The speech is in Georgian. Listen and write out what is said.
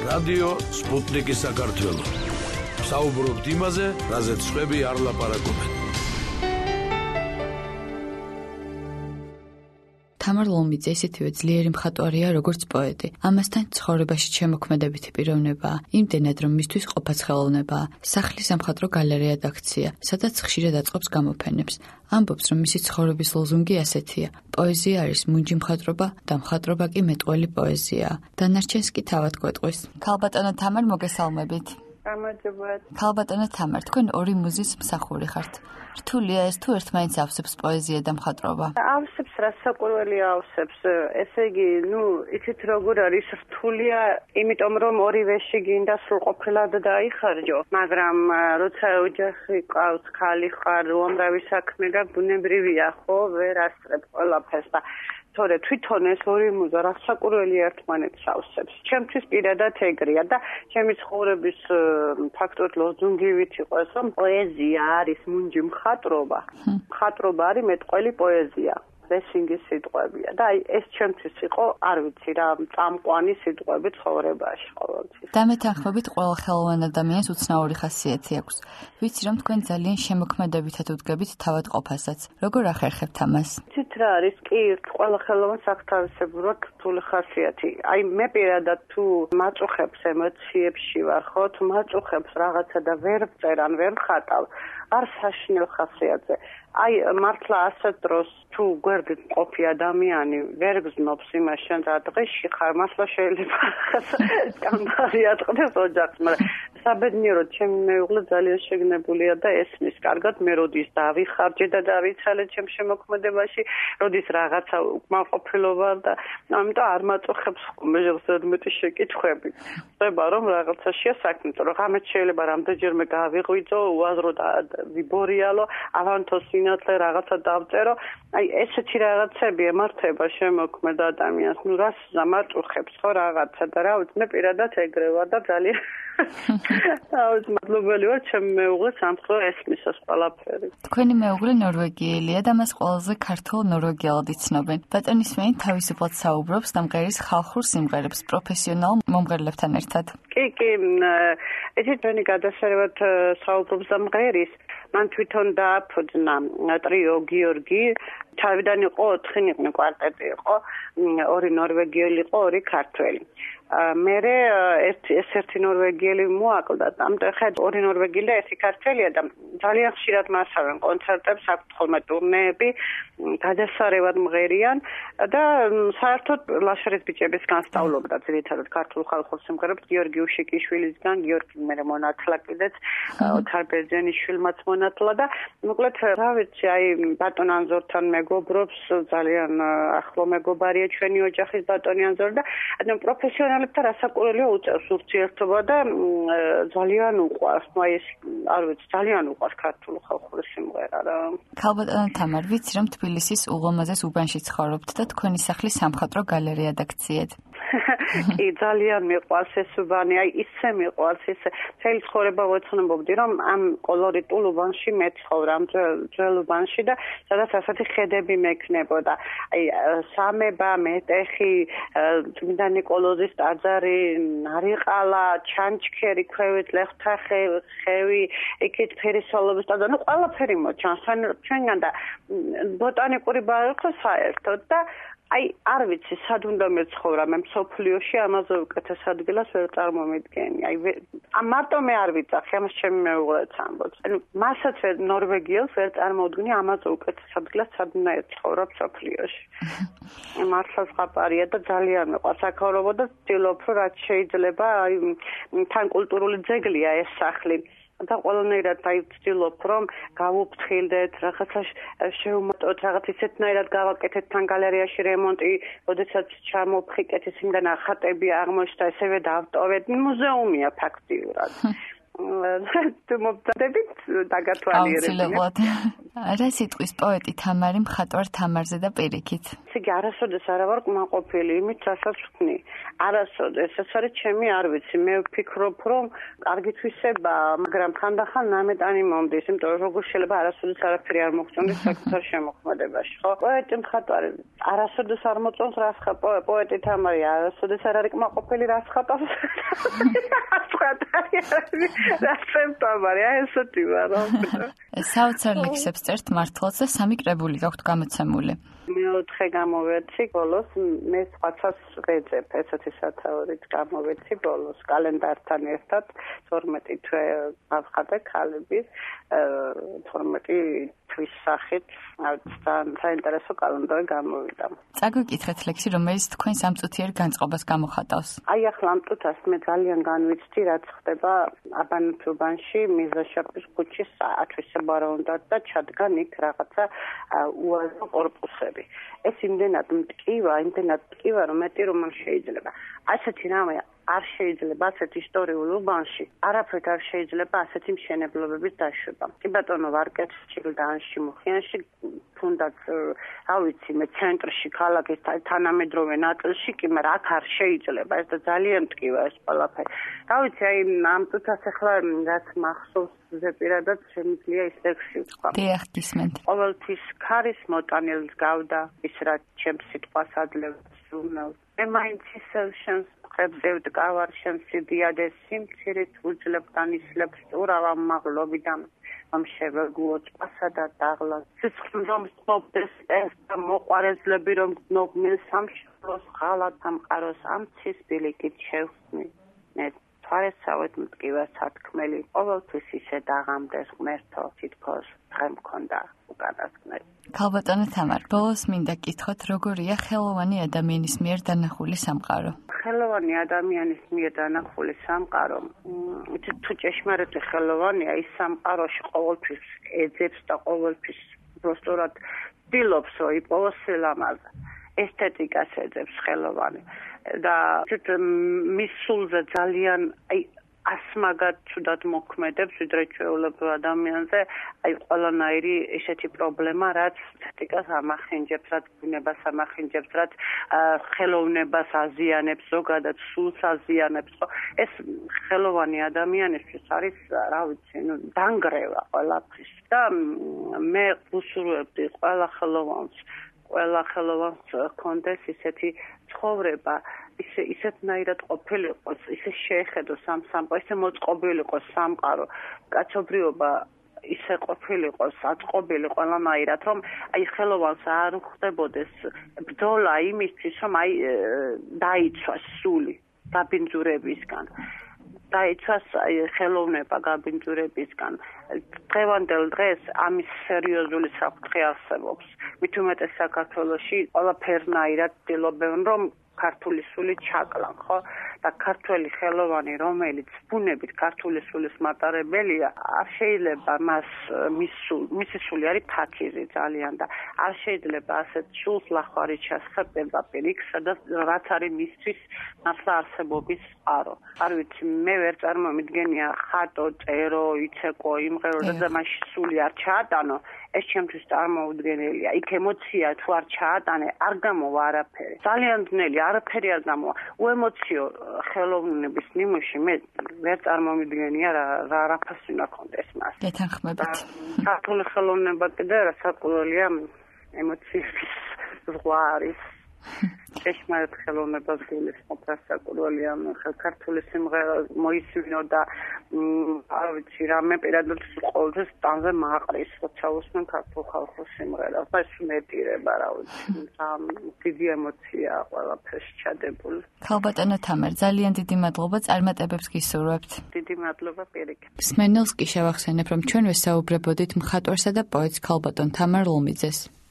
რადიო სპუტნიკი საქართველო. საუბრობთ იმაზე, რაზეც სხვები არ ლაპარაკობენ. თამარ ლომიძე ისეთივე ძლიერი მხატვარია, როგორც პოეტი. ამასთან ცხოვრებაში შემოქმედებითი პიროვნებაა, იმდენად რომ მისთვის ყოფაც ხელოვნებაა. სახლის სამხატვრო გალერეა-დაქცია, სადაც ხშირად აწყობს გამოფენებს. ამბობს, რომ მისი ცხოვრების ლოზუნგი ასეთია: პოეზია არის მუნჯი მხატვრობა და მხატვრობა კი მეტყველი პოეზიაა. დანარჩენს კი თავად გვეტყვის. ქალბატონო თამარ, მოგესალმებით. გამარჯობათ. ქალბატონო თამარ, თქვენ ორი მუზის მსახური ხართ. რთულია ეს თუ ერთმანეთს ავსებს პოეზია და მხატვრობა? ავსებს, რასაკვირველია ავსებს. ესე იგი, იცით როგორ არის, რთულია, იმიტომ რომ ორივეში გინდა სრულყოფილად დაიხარჯო, მაგრამ როცა ოჯახი ყავს, ხალი ხარ, უამრავი საქმე და ბუნებრივია, ხო, ვერ ასწრებ ყველაფერს და თორე თვითონ ეს ორი მუზა რასაკვირველია ერთმანეთს ავსებს. ჩემთვის პირადად ეგრეა და ჩემი ცხოვრების ფაქტობრივად ლოზუნგივით იყო ეს, რომ პოეზია არის მუნჯი მხატვრობა. მხატვრობა არის მეტყველი პოეზია. ლესინგის სიტყვებია და ეს ჩემთვის იყო, არ ვიცი რა, წამყვანი სიტყვები ცხოვრებაში ყოველთვის. დამეთანხმებით ყველა ხელოვან ადამიანს უცნაური ხასიათი აქვს. ვიცი რომ თქვენ ძალიან შემოქმედებითად უდგებით თავად ყოფასაც. როგორ ახერხებთ ამას? ცით რა არის, კი, ყველა ხელოვანს აქვს თავისებურად რთული ხასიათი. აი მე პირადად თუ მაწუხებს ემოციებში ვარ, ხო, თუ მაწუხებს რაღაცა და ვერ ვწერ ან ვერ ვხატავ, არ საშინელ ხასიათზე. აი მართლა ასეთ დროს თუ გვერდით ყოფი ადამიანი ვერ გზნობს იმას შენ რა დღეში ხარ, მართლა შეიძლება სკანდალი ატყდეს ოჯახს, მაგრამ საბედნიეროდ ჩემი მეუღლე ძალიან შეგნებულია და ესმის კარგად, მე როდის დავიხარჯე და დავიცალე ჩემ შემოქმედებაში, როდის რაღაცა უკმაყოფილო ვარ და ამიტომ არ მაწუხებს ზედმეტი შეკითხვები. ხდება რომ რაღაცაშია საქმე, რომ ღამეთ შეიძლება რამდენჯერმე გავიღვიძო, უაზრო და ვიბორიალო, ავანთო სინათლე რაღაცა დავწერო. აი ესეთი რაღაცები ემართება შემოქმედ ადამიანს. რას მაწუხებს ხო რაღაცა და რა ვიცი, მე პირადად ეგრე ვარ და ძალიან მადლობელი ვარ ჩემი მეუღლეს ამხრო ესმის ეს ყველაფერი. თქვენი მეუღლე ნორვეგიელია და მას ყველაზე ქართულ ნორვეგიალად იცნობენ. ბატონისმენი თავისუფლად საუბრობს და მღერის ხალხურ სიმღერებს პროფესიონალ მომღერლებთან ერთად. კი, ესეთ თქვენი გადასარევად საუბრობს და მღერის. მან თვითონ დააფუძნა ტრიო გიორგი, თავიდან იყო 4 იყვნენ, კვარტეტი იყო, 2 ნორვეგიელი იყო, 2 ქართველი. მერე ერთი ნორვეგიელი მოაკლდა, ამიტომ ხა 2 ნორვეგიელი და 1 ქართველია და ძალიან ხშირად მასავენ კონცერტებს, აქვთ ხოლმე ტურნეები, გადასარევად მღერიან და საერთოდ ლაშქრის ბიჭების განსწავლობდა ძირითადად ქართულ ხალხურ სიმღერებს, გიორგი უშიკიშვილისგან, გიორგი მერე მონათლა კიდეც, ოთარ ბერძენიშვილმაც მონათლა და მოკლედ რა ვიცი, აი ბატონ ანზორთან მეგობრობს, ძალიან ახლო მეგობარია ჩვენი ოჯახის ბატონი ანზორი და ანუ პროფესიონალებთან რასაკვირველია უწევს ურთიერთობა და ძალიან უყვარს, აი ეს არ ვიცი, ძალიან უყვარს ქართული ხალხური სიმღერა რა. ქალბატონო თამარ, ვიცი რომ თბილისის ულამაზეს უბანში ცხოვრობთ და თქვენი სახლი სამხატვრო გალერეა-დაქციეთ. კი, ძალიან მიყვარს ეს უბანი, აი ისე მიყვარს, ისე მთელი ცხოვრება ვეცნობობდი, რომ ამ კოლორიტულ უბანში მეცხოვრა, ამ ძველ უბანში და სადაც ასეთი ხედები მექნებოდა. აი სამება, მეტეხი, წმინდა ნიკოლოზის ტაძარი, ნარიყალა, ჩანჩქერი, ქვევით ლეხთა ხევი, იქით ფერისოლობის ტაძარი, ყველაფერი მოჩანს ჩვენგან და ბოტანიკური ბაღი ხო საერთოდ და აი არ ვიცი, სად უნდა მეცხოვრა მე მსოფლიოში, ამაზე უკეთეს ადგილას ვერ წარმომიდგენი. აი მარტო მე არ ვიცახი, ამას ჩემი მეუღლეც ამბობს. ანუ მასაც ნორვეგიელს ვერ წარმოვიდგენი, ამაზე უკეთეს ადგილას სად უნდა ეცხოვრა მსოფლიოში. მართლა ზღაპარია და ძალიან მეყვარს აქაურობა და ვცდილობ, რომ რაც შეიძლება, აი თან კულტურული ძეგლია ეს სახლი. და ყველანაირად ვცდილობ, რომ გავუფრთხილდეთ, რაღაცა შევმატოთ, რაღაც ისეთნაირად გავაკეთეთ თან გალერეაში რემონტი, როდესაც ჩამოფხიკეთ ისინი ნახატები აღმოჩნდა, ესევე დავტოვეთ. მუზეუმია ფაქტიურად. თუ მოგწადებით, დაგათვალიერებინე. რა სიტყვის პოეტი თამარი მხატვარ თამარზე და პირიქით? იგი არასოდეს არა ვარ კმაყოფილი იმით, რასაც ვქნი. არასოდეს, ეს არის ჩემი არ ვიცი. მე ვფიქრობ, რომ კარგი თვისებაა, მაგრამ ხანდახან ნამეტანი მომდის, იმიტომ რომ როგორ შეიძლება არასოდეს არაფერი არ მოგწონდეს საკუთარ შემოქმედებაში, ხო? პოეტი მხატვარი არასოდეს არ მოწონს რას ხატავს, პოეტი თამარი არასოდეს არ არის კმაყოფილი რას ხატავს. ესეთი ვარ. საოცარ ლექსებს წერთ მართლაც და 3 კრებული გაქვთ გამოცემული. მეოთხე გამოვეცი ბოლოს, მე სხვაცას ვეძებ, ესეთი სათაურით გამოვეცი ბოლოს კალენდართან ერთად 12 თვე გავხატე ქალების 12 თვის სახით, საინტერესო კალენდარი გამოვიდა. წაგვიკითხეთ ლექსი, რომელიც თქვენს ამწუთიერ განწყობას გამოხატავს. აი ახლა ამ წუთას მე ძალიან განვიცდი, რაც ხდება აბანათუბანში, მირზაშაპის ქუჩის ათვისება რა უნდა და ჩადგან იქ რაღაცა უაზრო კორპუსები. ეს იმდენად მტკივა, რომ მეტი რომ არ შეიძლება. ასეთი რამე არ შეიძლება ასეთ ისტორიულ უბანში, არაფრით არ შეიძლება ასეთი მშენებლობების დაშვება. კი ბატონო, ვარკეთში და ანში მუხიანში თუნდაც, რა ვიცი, მე ცენტრში ქალაქის თანამედროვე ნაწილში კი, მაგრამ აქ არ შეიძლება. ეს და ძალიან მტკივა ეს ყველაფერი. რა ვიცი, აი ამ წუთას ახლა რაც მახსოვს ზეპირადად შემიძლია ის ლექსი ვთქვა. დიახ, გისმენთ. ყოველთვის ქარის მოტანილს გავდა, ის რაც ჩემს სიტყვას ადლევს ზრუნავს. მე მაინც ისევ შენს მწყებზე ვდგავარ, შენს სიდიადეს სიმცირით უძლებ და ნისლებს ურავა მაღლობიდან, რომ შევეგუო წყასა და დაღლას. სიცხლს რომ სწობდეს ეს და მოყვარესლები რომ გნობმილ სამშობლოს ღალატ ამყაროს ამცის ბილიკით შევხსნი. მე თვარესავეთ მტკივა სათქმელი, ყოველთვის ისე დაღამდეს ღმერთო, თითქოს დღე მქონდა უკანასკნელი. ქალბატონო თამარ, ბოლოს მინდა გკითხოთ, როგორია ხელოვანი ადამიანის მიერ დანახული სამყარო? ხელოვანი ადამიანის მიერ დანახული სამყარო, თუ ჭეშმარიტი ხელოვანია, ის სამყაროში ყოველთვის ეძებს და ყოველთვის უბრალოდ ცდილობს, რომ იპოვოს სილამაზე. ესთეტიკას ეძებს ხელოვანი. და მის სულზე ძალიან ასმაგად ცუდად მოქმედებს ვიდრე ჩვეულებრივ ადამიანზე, აი ყველანაირი ესეთი პრობლემა, რაც ესთეტიკას ამახინჯებს, რაც ბუნებას ამახინჯებს, რაც ხელოვნებას აზიანებს, ზოგადად სულს აზიანებს. ეს ხელოვანი ადამიანისთვის არის, რა ვიცი, დანგრევა ყველაფრის. და მე ვუსურვებდი ყველა ხელოვანს კონდეს ისეთი ცხოვრება, ისეთნაირად ყოფილიყოს, ისე შეეხედოს ამ სამყაროს, ისე მოწყობილიყოს სამყარო, კაცობრიობა ისე ყოფილიყოს, აწყობილი ყველანაირად, რომ აი ხელოვანს არ ხდებოდეს ბრძოლა იმისთვის, რომ აი დაიცვას სული გაბინძურებისგან. დაიცვას ხელოვნება გაბინძურებისგან. დღევანდელ დღეს ამის სერიოზული საფრთხე არსებობს. მით უმეტეს საქართველოში ყველაფერნაირად ცდილობენ, რომ ქართული სული ჩაკლან, ხო? და ქართველი ხელოვანი, რომელიც ბუნებით ქართული სულის მატარებელია, არ შეიძლება მისი სული არის თაქიზი ძალიან და არ შეიძლება ასეთ სულს ლახვარი ჩასხებება პირიქ, სადაც რაც არის მისთვის ნახლა არსებობის წყარო. არ ვიცი, მე ვერ წარმომიდგენია ხატო, წერო, იცეკო, იმღერო და მაშინ სული არ ჩაატანო. ეს ჩემთვის წარმოუდგენელია. იქ ემოცია თუ არ ჩაატანე, არ გამოვა არაფერი. ძალიან ძნელი, არაფერი არ გამოვა. უემოციო ხელოვნების ნიმუში მე ვერ წარმომიდგენია რა ფასი უნდა ქონდეს მას. გეთანხმებით. ქართული ხელოვნება კიდე საკურველია ემოციების ზღვა არის. ჭეშმარიტ ხელოვნებას გულისხმობ, საკურველია ქართული სიმღერა მოისმინო და არ ვიცი, რამე პირადად ყოველთვის ტანზე მაყრის, როცა უსმენ ქართულ ხალხურ სიმღერას. ეს მეტირება, რა ვიცი, დიდი ემოციაა ყველაფერში ჩადებული. ქალბატონო თამარ, ძალიან დიდი მადლობა წარმატებებს გისურვებთ. დიდი მადლობა პირიქით. მსმენელს კი შევახსენებ, რომ ჩვენ ვესაუბრებოდით მხატვარსა და პოეტს ქალბატონ თამარ ლომიძეს.